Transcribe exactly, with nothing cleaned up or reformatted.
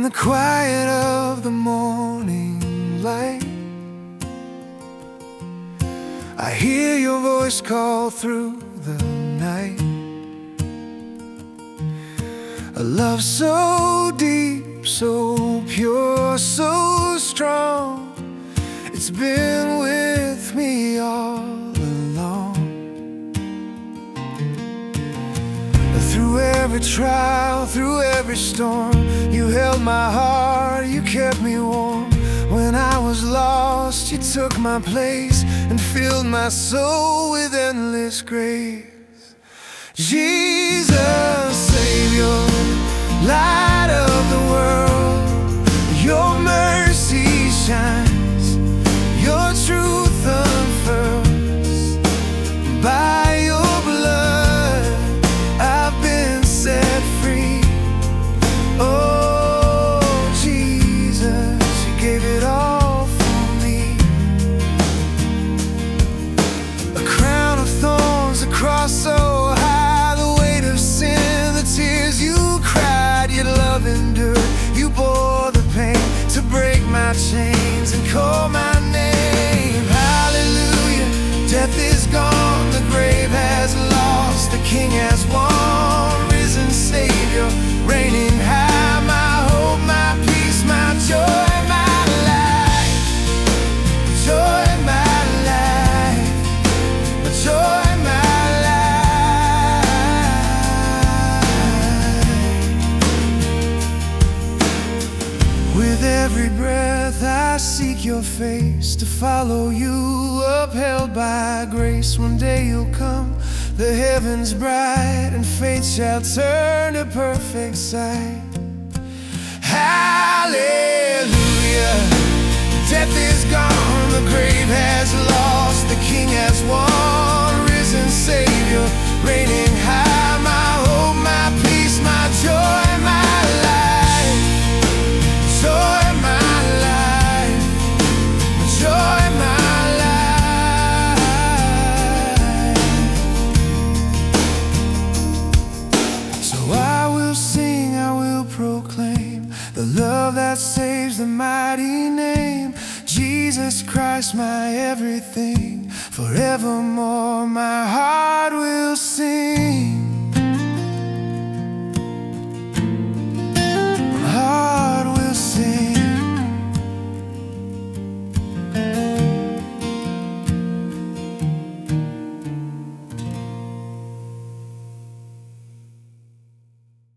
the quiet of the morning light, I hear your voice call through the night. A love so deep, so pure, so strong, it's been with me all along. Through every trial, through every storm, you held my heart, you kept me warm. When I was lost, you took my place and filled my soul with endless grace. Jesus, Savior, light of the world, your mercy shines, your truth unfurls. By your blood, I've been set free. Oh, Jesus, you gave it all for me. A crown of thorns, a cross so high, the weight of sin, the tears you cried, your love endured. You bore the pain to break my chains and call my name. Hallelujah, death is gone, the grave has lost, the King has won. Risen Savior, reigning high, my hope, my peace, my joy, my life. Joy, my life. Joy, my life. With every breath I seek your face, to follow you, upheld by grace. One day you'll come, the heavens bright, and faith shall turn to perfect sight. Hallelujah, death is gone, the grave has lost, the King has won. Risen Savior, reigning high, my hope, my peace, my joy, my life. Joy, my life. Joy, my life. So I will sing, I will proclaim the love that saves, the mighty name, Jesus Christ, my everything. Forevermore my heart will sing.